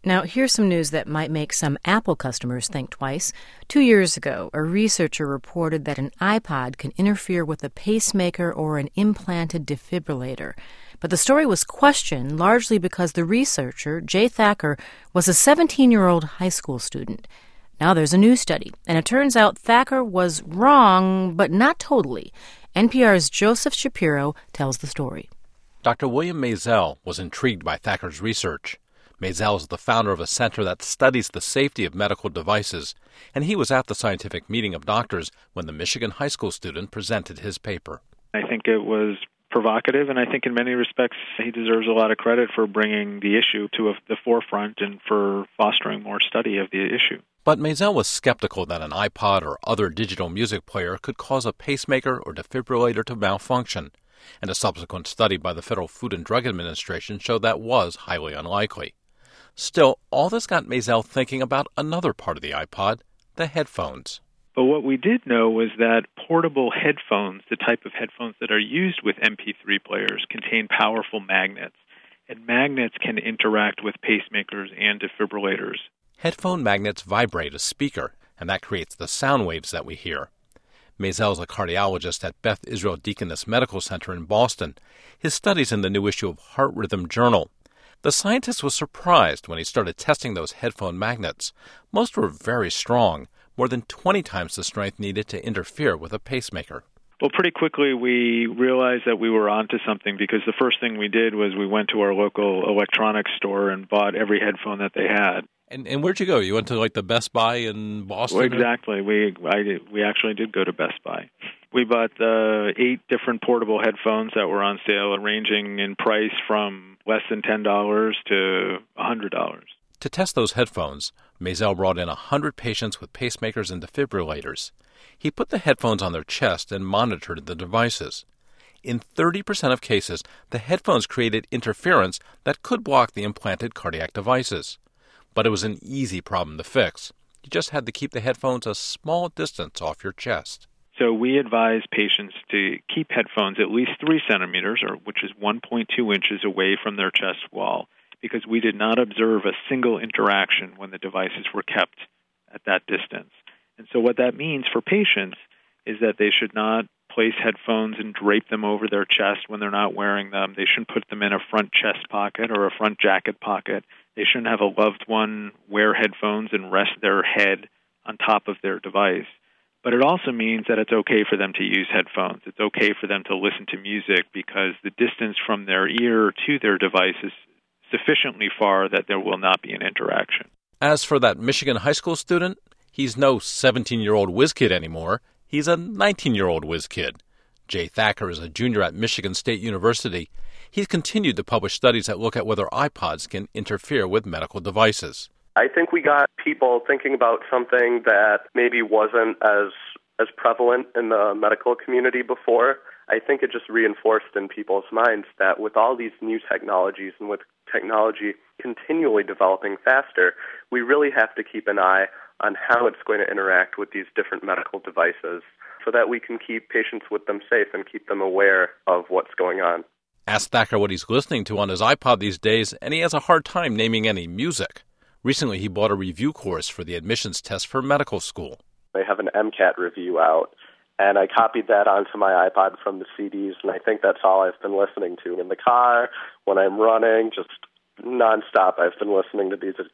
Now, here's some news that might make some Apple customers think twice. 2 years ago, a researcher reported that an iPod can interfere with a pacemaker or an implanted defibrillator. But the story was questioned largely because the researcher, Jay Thacker, was a 17-year-old high school student. Now there's a new study, and it turns out Thacker was wrong, but not totally. NPR's Joseph Shapiro tells the story. Dr. William Maisel was intrigued by Thacker's research. Maisel is the founder of a center that studies the safety of medical devices, and he was at the scientific meeting of doctors when the Michigan high school student presented his paper. I think it was provocative, and I think in many respects he deserves a lot of credit for bringing the issue to the forefront and for fostering more study of the issue. But Maisel was skeptical that an iPod or other digital music player could cause a pacemaker or defibrillator to malfunction, and a subsequent study by the Federal Food and Drug Administration showed that was highly unlikely. Still, all this got Maisel thinking about another part of the iPod, the headphones. But what we did know was that portable headphones, the type of headphones that are used with MP3 players, contain powerful magnets. And magnets can interact with pacemakers and defibrillators. Headphone magnets vibrate a speaker, and that creates the sound waves that we hear. Maisel is a cardiologist at Beth Israel Deaconess Medical Center in Boston. His study's in the new issue of Heart Rhythm Journal. The scientist was surprised when he started testing those headphone magnets. Most were very strong, more than 20 times the strength needed to interfere with a pacemaker. Well, pretty quickly we realized that we were onto something because the first thing we did was we went to our local electronics store and bought every headphone that they had. And where'd you go? You went to the Best Buy in Boston? Well, exactly. We actually did go to Best Buy. We bought 8 different portable headphones that were on sale, ranging in price from less than $10 to $100. To test those headphones, Maisel brought in 100 patients with pacemakers and defibrillators. He put the headphones on their chest and monitored the devices. In 30% of cases, the headphones created interference that could block the implanted cardiac devices. But it was an easy problem to fix. You just had to keep the headphones a small distance off your chest. So we advise patients to keep headphones at least 3 centimeters, which is 1.2 inches away from their chest wall, because we did not observe a single interaction when the devices were kept at that distance. And so what that means for patients is that they should not place headphones and drape them over their chest when they're not wearing them. They shouldn't put them in a front chest pocket or a front jacket pocket. They shouldn't have a loved one wear headphones and rest their head on top of their device. But it also means that it's okay for them to use headphones. It's okay for them to listen to music because the distance from their ear to their device is sufficiently far that there will not be an interaction. As for that Michigan high school student, he's no 17-year-old whiz kid anymore. He's a 19-year-old whiz kid. Jay Thacker is a junior at Michigan State University. He's continued to publish studies that look at whether iPods can interfere with medical devices. I think we got people thinking about something that maybe wasn't as prevalent in the medical community before. I think it just reinforced in people's minds that with all these new technologies and with technology continually developing faster, we really have to keep an eye on how it's going to interact with these different medical devices so that we can keep patients with them safe and keep them aware of what's going on. Ask Thacker what he's listening to on his iPod these days, and he has a hard time naming any music. Recently, he bought a review course for the admissions test for medical school. They have an MCAT review out, and I copied that onto my iPod from the CDs, and I think that's all I've been listening to. In the car, when I'm running, just nonstop, I've been listening to these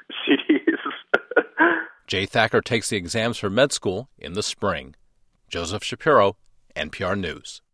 CDs. Jay Thacker takes the exams for med school in the spring. Joseph Shapiro, NPR News.